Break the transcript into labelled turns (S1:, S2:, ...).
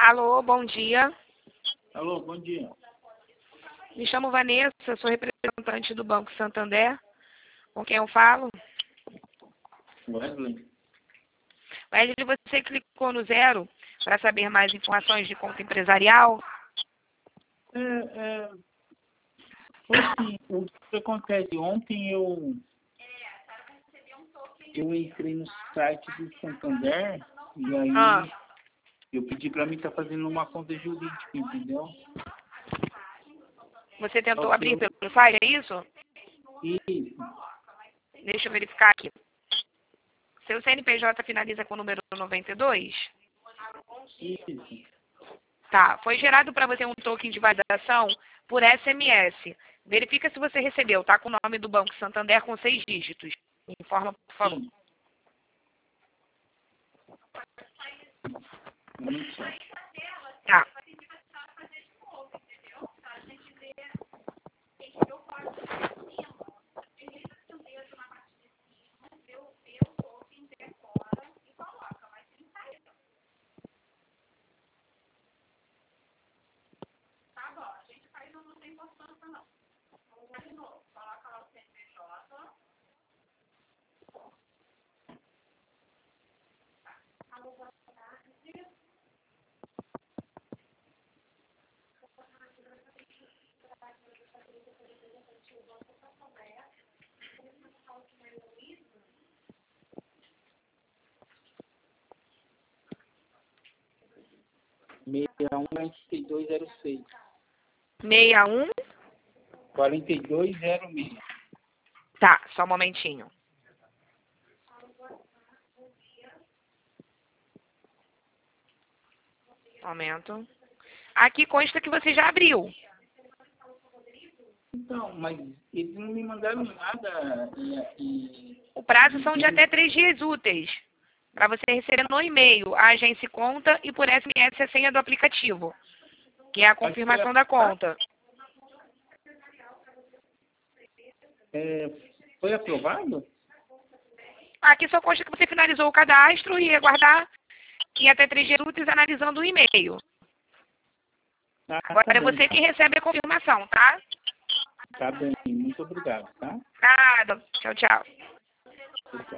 S1: Alô, bom dia.
S2: Alô, bom dia.
S1: Me chamo Vanessa, sou representante do Banco Santander. Com quem eu falo?
S2: Wesley?
S1: Wesley, você clicou no 0 para saber mais informações de conta empresarial?
S2: Foi assim, o que acontece? Ontem eu entrei no site do Santander e aí eu pedi para mim estar fazendo uma conta jurídica, entendeu?
S1: Você tentou abrir pelo site, é isso?
S2: Isso,
S1: Deixa eu verificar aqui. Seu CNPJ finaliza com o número 92?
S2: isso.
S1: Tá, foi gerado para você um token de validação por SMS. Verifica se você recebeu, tá? Com o nome do Banco Santander com 6 dígitos. Informa, por favor.
S2: Sim. Muito só.
S1: Tá.
S2: Um 4206.
S1: 61?
S2: 4206.
S1: Tá, só um momentinho. Momento. Aqui consta que você já abriu.
S2: Então, mas eles não me mandaram nada
S1: O prazo são de até 3 dias úteis. Para você receber no e-mail a agência conta e por SMS a senha do aplicativo, que é a confirmação da conta.
S2: Foi aprovado?
S1: Aqui só consta que você finalizou o cadastro e aguardar em até 3 dias úteis analisando o e-mail. Agora é você que recebe a confirmação, tá?
S2: Tá bem, muito obrigado, tá?
S1: Nada. Tchau, tchau.
S2: Tchau.